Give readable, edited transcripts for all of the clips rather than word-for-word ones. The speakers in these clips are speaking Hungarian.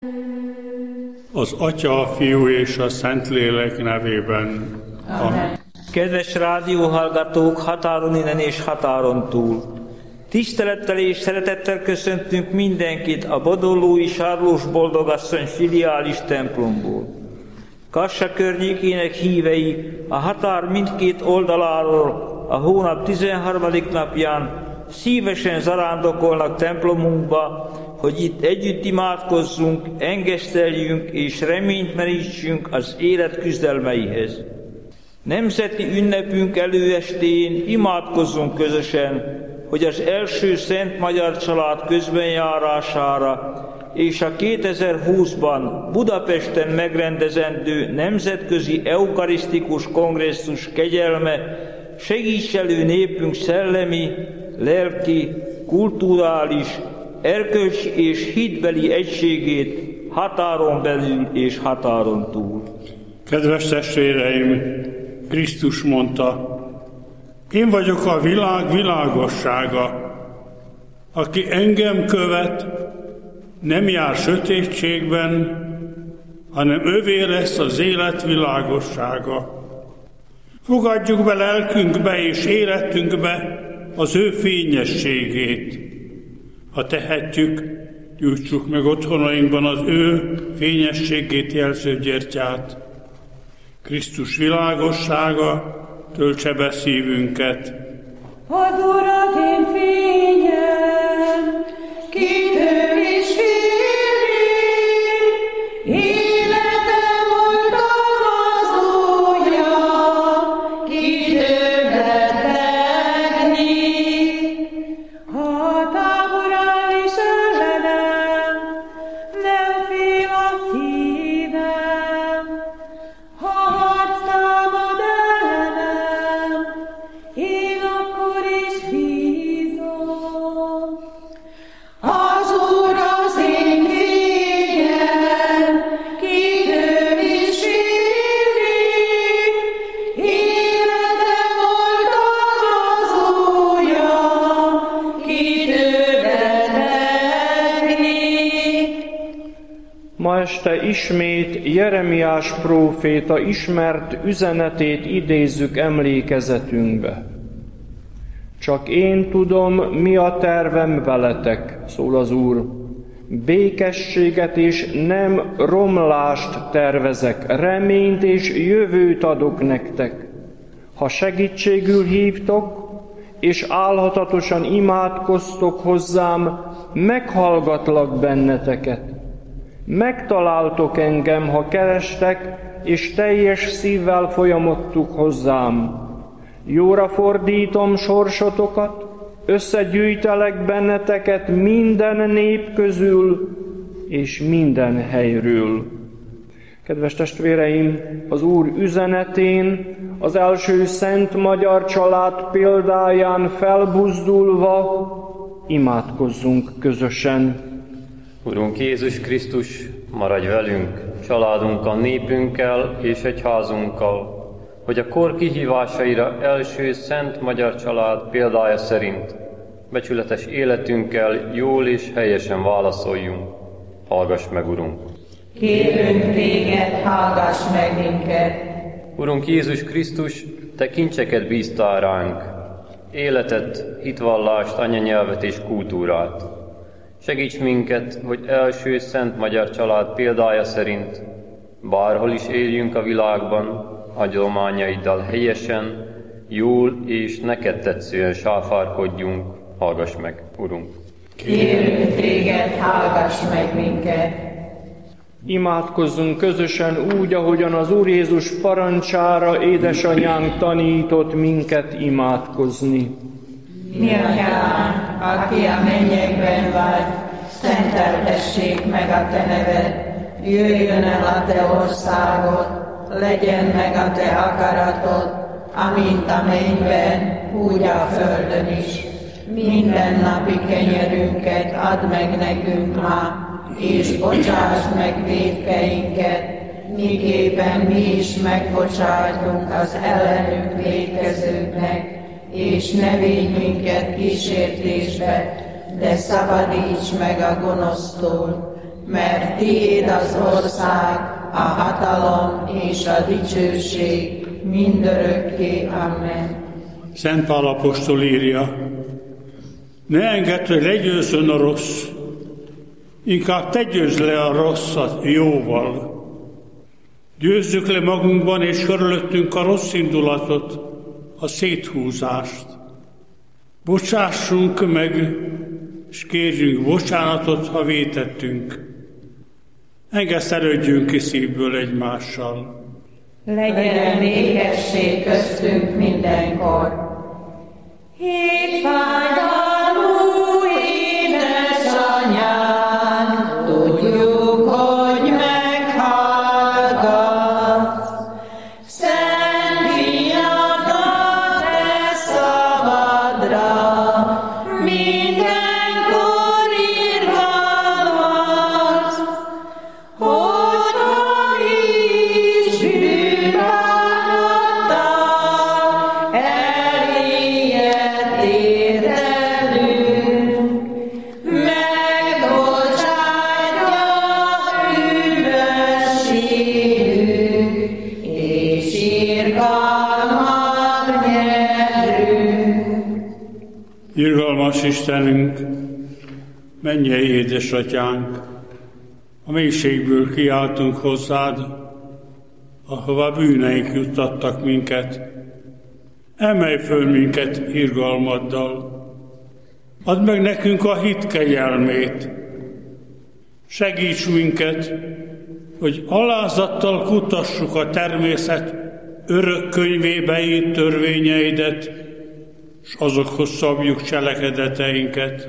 Az Atya, a Fiú és a Szentlélek nevében. Amen. Kedves rádióhallgatók határon innen és határon túl! Tisztelettel és szeretettel köszöntünk mindenkit a Bodollói Sarlós Boldogasszony filiális templomból. Kassa környékének hívei a határ mindkét oldaláról a hónap 13. napján szívesen zarándokolnak templomunkba, hogy itt együtt imádkozzunk, engeszteljünk és reményt merítsünk az élet küzdelmeihez. Nemzeti ünnepünk előestén imádkozzunk közösen, hogy az első Szent Magyar Család közbenjárására és a 2020-ban Budapesten megrendezendő Nemzetközi Eukarisztikus Kongresszus kegyelme segíts elő népünk szellemi, lelki, kulturális, erkölcsi és hitbeli egységét határon belül és határon túl. Kedves testvéreim, Krisztus mondta, én vagyok a világ világossága. Aki engem követ, nem jár sötétségben, hanem övé lesz az élet világossága. Fogadjuk be lelkünkbe és életünkbe az ő fényességét. Ha tehetjük, gyújtsuk meg otthonainkban az ő fényességét jelző gyertyát. Krisztus világossága töltse be szívünket. Az Úr az én fényem, kit ő is féli, életem oltalmazója, kit ő betegni. Ha tábor áll is ellenem, nem fél a szívem, ha harc támad ellenem, én akkor is bízom. Az Úr az én fényem, kit ő is féli, életem oltalmazója, kit ő betegni. Ma este ismét Jeremiás próféta ismert üzenetét idézzük emlékezetünkbe. Csak én tudom, mi a tervem veletek, szól az Úr. Békességet és nem romlást tervezek, reményt és jövőt adok nektek. Ha segítségül hívtok, és álhatatosan imádkoztok hozzám, meghallgatlak benneteket. Megtaláltok engem, ha kerestek, és teljes szívvel folyamodtuk hozzám. Jóra fordítom sorsotokat, összegyűjtelek benneteket minden nép közül, és minden helyről. Kedves testvéreim, az Úr üzenetén, az első Szent Magyar Család példáján felbuzdulva imádkozzunk közösen. Urunk Jézus Krisztus, maradj velünk, családunkkal, népünkkel és egyházunkkal, hogy a kor kihívásaira első Szent Magyar Család példája szerint becsületes életünkkel jól és helyesen válaszoljunk. Hallgass meg, Urunk! Kérünk téged, hallgass meg minket! Urunk Jézus Krisztus, te kincseket bíztál ránk, életet, hitvallást, anyanyelvet és kultúrát. Segíts minket, hogy első Szent Magyar Család példája szerint bárhol is éljünk a világban, adományaiddal helyesen, jól és neked tetszően sáfárkodjunk. Hallgass meg, Urunk! Kérünk téged, hallgass meg minket! Imádkozzunk közösen úgy, ahogyan az Úr Jézus parancsára édesanyánk tanított minket imádkozni. Mi atyánk, aki a mennyekben vagy, szenteltessék meg a te neved, jöjjön el a te országod, legyen meg a te akaratod, amint a mennyben, úgy a földön is. Minden napi kenyerünket add meg nekünk ma, és bocsásd meg vétkeinket, miképpen mi is megbocsájtunk az ellenünk vétkezőknek, és ne védj minket kísértésbe, de szabadíts meg a gonosztól, mert tiéd az ország, a hatalom és a dicsőség mindörökké. Amen. Szent Pál apostol írja, ne engedd, hogy legyőzzön a rossz, inkább te győzd le a rosszat jóval. Győzzük le magunkban és körülöttünk a rossz indulatot, a széthúzást. Bocsássunk meg, és kérjünk bocsánatot, ha vétettünk. Engesztelődjünk ki szívből egymással. Legyen békesség köztünk mindenkor. Hit fájdalmú édesanyánk, tudjuk, hogy meghallgatsz. Szent fiadnak te szabadra, mindenkor irgalmadsz, hogyha is bűnbánattal elijedt értelünk, megbocsátja bűnösségünk, és irgalmat nyerünk. Irgalmas Istenünk, mennyei édesatyánk, a mélységből kiáltunk hozzád, ahová bűneink juttattak minket. Emelj föl minket irgalmaddal. Add meg nekünk a hit kegyelmét. Segíts minket, hogy alázattal kutassuk a természet örök könyvébe írt törvényeidet, és azokhoz szabjuk cselekedeteinket.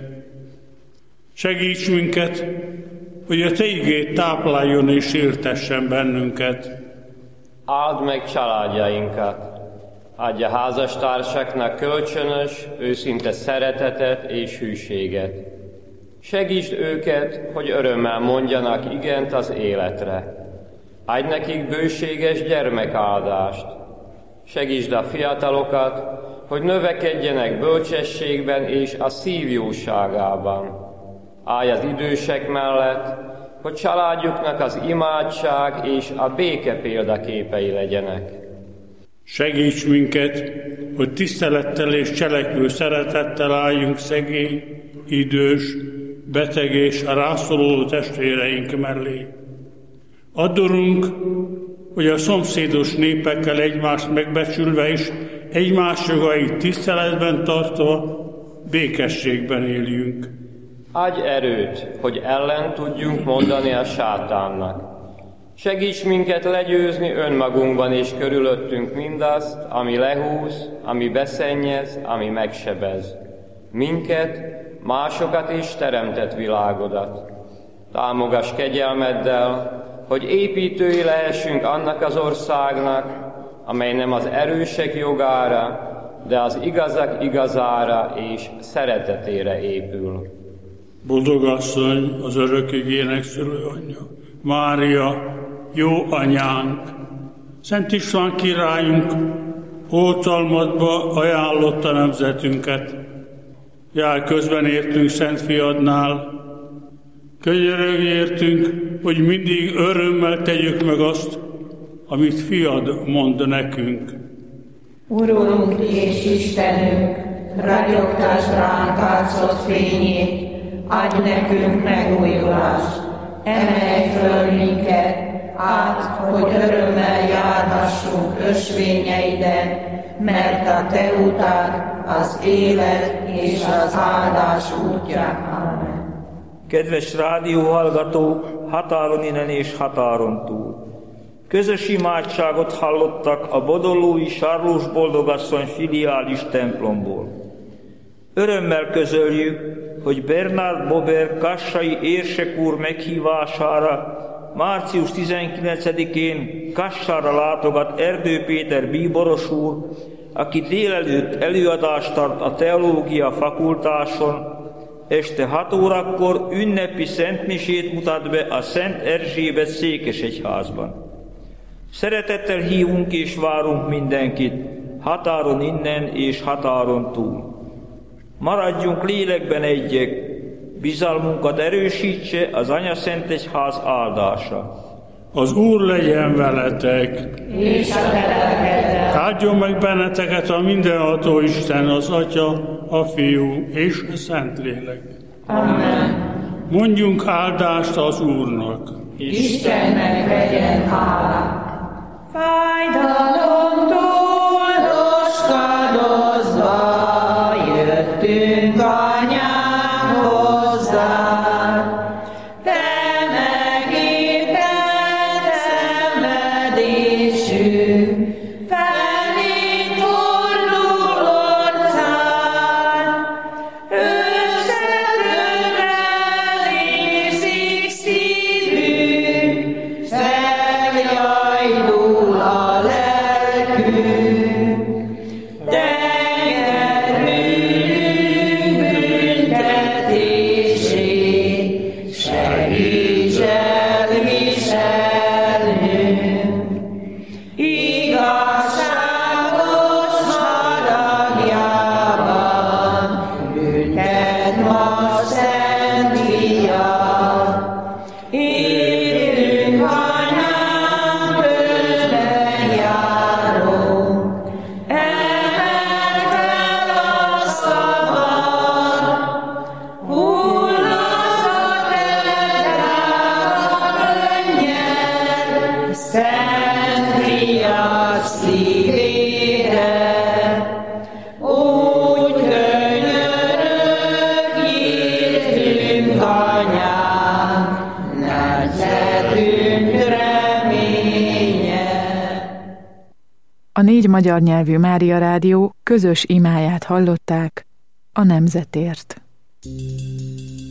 Segíts minket, hogy a te igéd tápláljon és éltessen bennünket. Áld meg családjainkat, adja házastársaknak kölcsönös, őszinte szeretetet és hűséget. Segítsd őket, hogy örömmel mondjanak igent az életre. Adj nekik bőséges gyermekáldást. Segítsd a fiatalokat, hogy növekedjenek bölcsességben és a szív jóságában. Állj az idősek mellett, hogy családjuknak az imádság és a béke példaképei legyenek. Segíts minket, hogy tisztelettel és cselekvő szeretettel álljunk szegény, idős, beteg és a rászoruló testvéreink mellé. Add, Urunk, hogy a szomszédos népekkel egymást megbecsülve és egymás jogait tiszteletben tartva békességben éljünk. Adj erőt, hogy ellen tudjunk mondani a sátánnak. Segíts minket legyőzni önmagunkban és körülöttünk mindazt, ami lehúz, ami beszennyez, ami megsebez. Minket, másokat és teremtett világodat. Támogass kegyelmeddel, hogy építői lehessünk annak az országnak, amely nem az erősek jogára, de az igazak igazára és szeretetére épül. Boldog asszony, az örök igének szülőanyja, Mária, jó anyánk, Szent István királyunk, oltalmadba ajánlotta nemzetünket. Jár közben értünk Szent Fiadnál, könyörögj értünk, hogy mindig örömmel tegyük meg azt, amit Fiad mond nekünk. Urunk és Istenünk, ragyogtasd ránk arcod fényét, adj nekünk megújulást, emelj föl minket, át, hogy örömmel járhassunk ösvényeiden, mert a te utád az élet és az áldás útja. Amen. Kedves rádióhallgatók, határon innen és határon túl! Közös imádságot hallottak a bodolói Sarlós Boldogasszony filiális templomból. Örömmel közöljük, hogy Bernard Bober kassai érsek úr meghívására március 19-én Kassára látogat Erdő Péter bíboros úr, aki délelőtt előadást tart a teológia fakultáson, este 6 órakor ünnepi szentmisét mutat be a Szent Erzsébet székesegyházban. Szeretettel hívunk és várunk mindenkit, határon innen és határon túl. Maradjunk lélekben egyek, Bizalmunkat erősítse az Anya Szent Egyház áldása. Az Úr legyen veletek, és a te lelkeddel. áldjon meg benneteket a mindenható Isten, az Atya, a Fiú és a Szentlélek. Amen. Mondjunk áldást az Úrnak. Istennek legyen hála. Fájdalomtól roskadozva jöttünk Anyám hozzád. Te megérted szenvedésünk, feléd fordul orcád. Összedőre érzik szívünk, feljajdul a lelkünk. Tengerünk büntetését, segíts elviselnünk. Igazságos haragjában büntet ma Szent Fiad. Érünk Anyám, közben járunk, emeld fel a szabad, hullazza te drága könnyed, Szent Fiad szívére. Úgy könyörög értünk, Anyám, nemzetünk reménye. A 4 magyar nyelvű Mária Rádió közös imáját hallották a nemzetért.